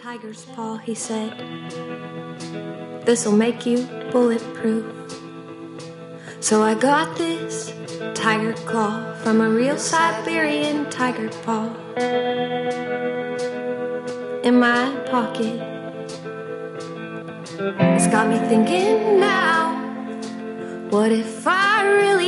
tiger's paw, he said. This'll make you bulletproof. So I got this tiger claw from a real Siberian tiger paw in my pocket. It's got me thinking now, what if I really